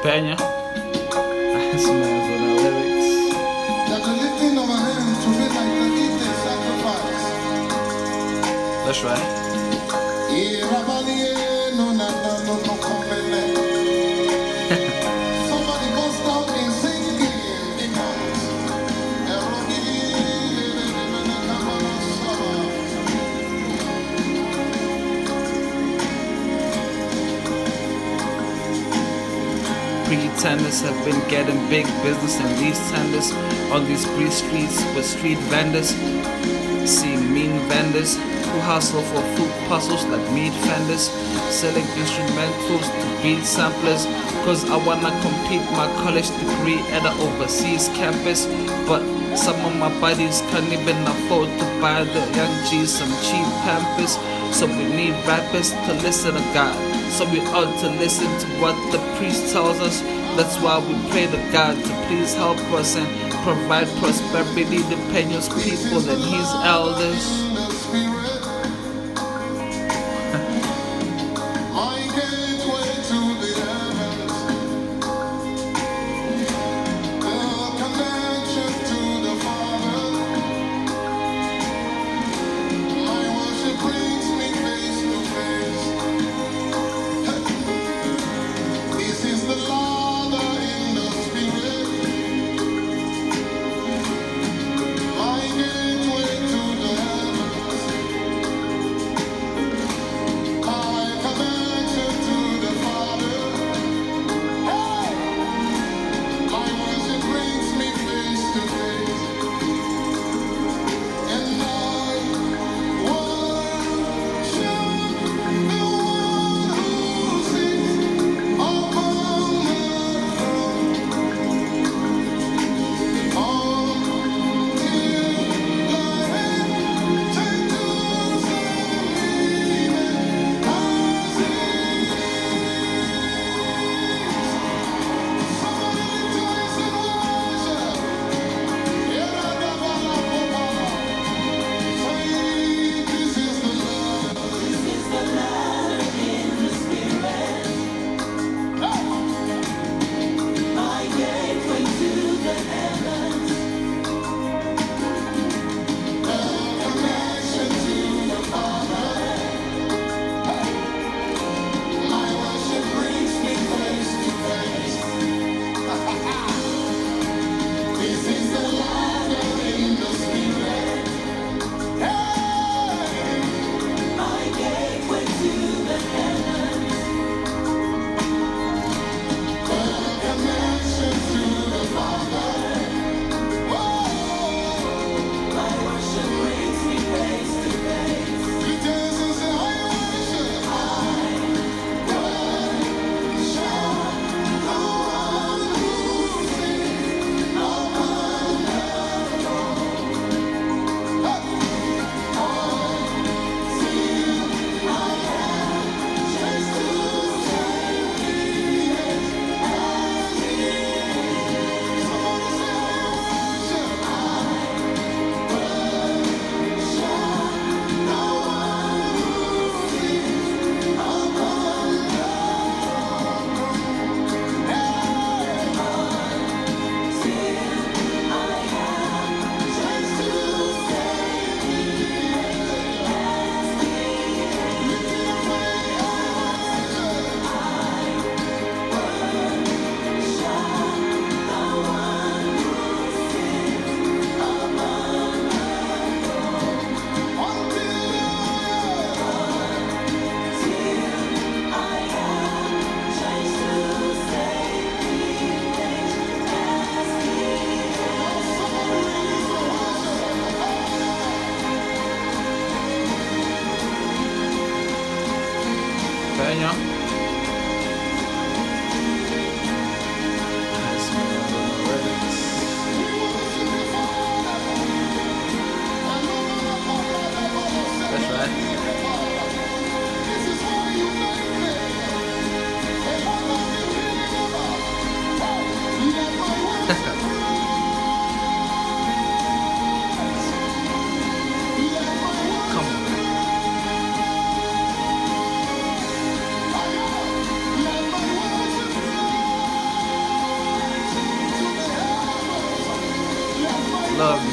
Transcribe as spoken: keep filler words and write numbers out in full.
Pena. I smells on the lyrics. That the lifting of a hand to be like the evening sacrifice. That's right. Somebody goes down in singing because Pretenders have been getting big business in these tenders on these free streets with street vendors. See mean vendors who hustle for food puzzles like meat vendors, selling instrumentals to beat samplers. Cause I wanna complete my college degree at an overseas campus, but some of my buddies can't even afford to buy the young G's some cheap pampers. So we need rappers to listen to God, so we ought to listen to what the priest tells us. That's why we pray to God to please help us and provide prosperity to Peña's people and his elders. Peña. That's right. Come on. love you.